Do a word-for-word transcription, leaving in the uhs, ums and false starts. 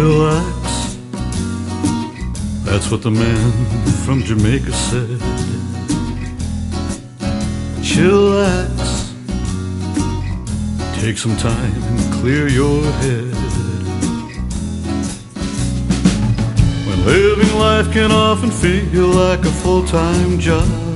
Chillax, that's what the man from Jamaica said. Chillax, take some time and clear your head. When living life can often feel like a full-time job,